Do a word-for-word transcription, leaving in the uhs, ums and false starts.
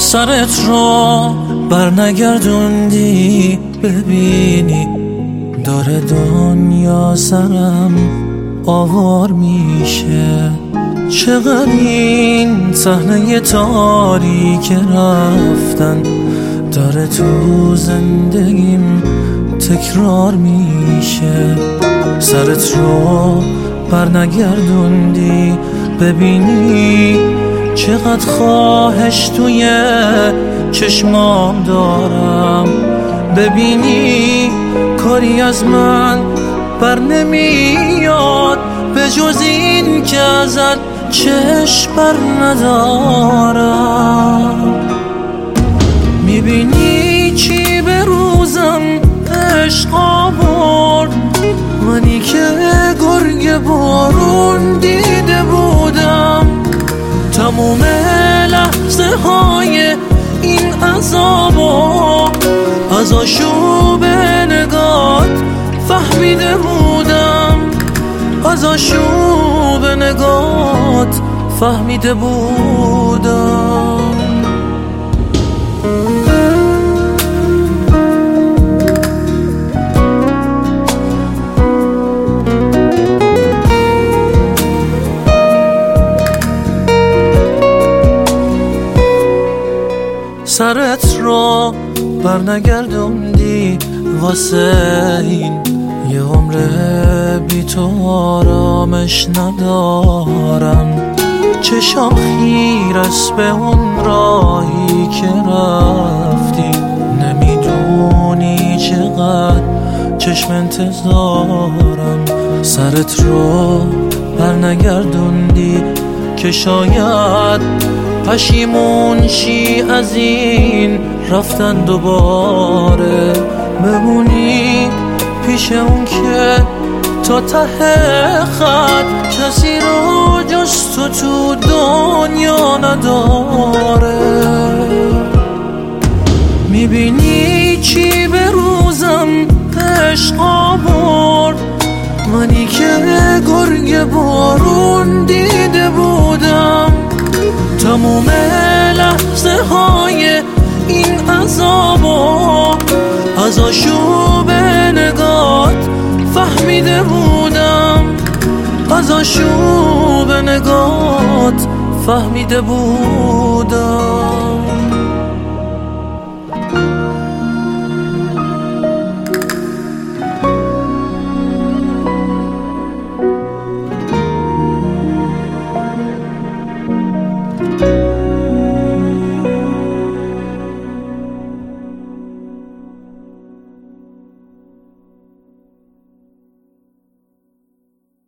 سرت رو بر نگردوندی ببینی داره دنیا سرم آوار میشه. چقدر این صحنه تاریک رفتن داره تو زندگیم تکرار میشه. سرت رو بر نگردوندی ببینی چقدر خواهش توی چشمام دارم، ببینی کاری از من بر نمیاد به جز این که ازت چشم بر ندارم. میبینی چی به روزم عشق آورد، منی که گرگ بارون دیده بودم. تموم لحظه های این عذابا از آشوب نگات فهمیده بودم، از آشوب نگات فهمیده بودم. سرت رو بر نگردوندی واسه این یه عمر بی تو آرامش ندارم. چشام خیر است به اون راهی که رفتی، نمیدونی چقدر چشم انتظارم. سرت رو بر نگردوندی که شاید پشیمون شی از این رفتن دوباره، بمونی پیش اون که تا ته خط کسی رو جز تو تو دنیا نداره. میبینی چی به روزم عشق آورد، منی که گرگ بارون دیده بودم. تموم لحظه های این عذابا از آشوب نگات فهمیده بودم، از آشوب نگات فهمیده بودم.